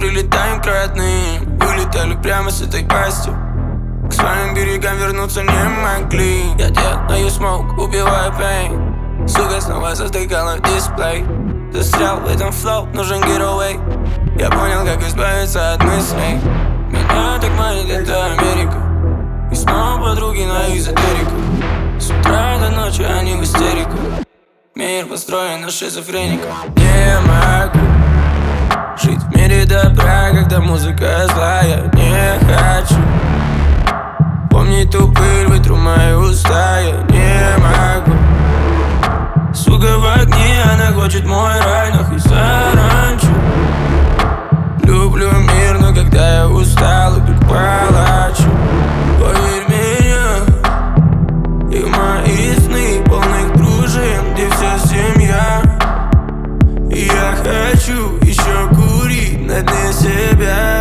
прилетаем к родным. Вылетали прямо с этой пастью, к своим берегам вернуться не могли. Я делаю смоук, убиваю пейн. Сука снова затыкала дисплей. Застрял в этом флоу, нужен getaway. Я понял, как избавиться от мыслей. Меня так манит эта Америка, и снова подруги на эзотерику. С утра до ночи они в истерику. Мир построен на шизофрениках. Не могу жить в мире добра, когда музыка злая. Не хочу помнить ту пыль, вытру мои уста. Я не могу. Сука в огне, она хочет мой рай, нахуй саранчу. Люблю мир, но когда я устал, иду к палачу. Поверь меня, и мои сны полных дружин, где вся семья. И я хочу еще курить на дне себя.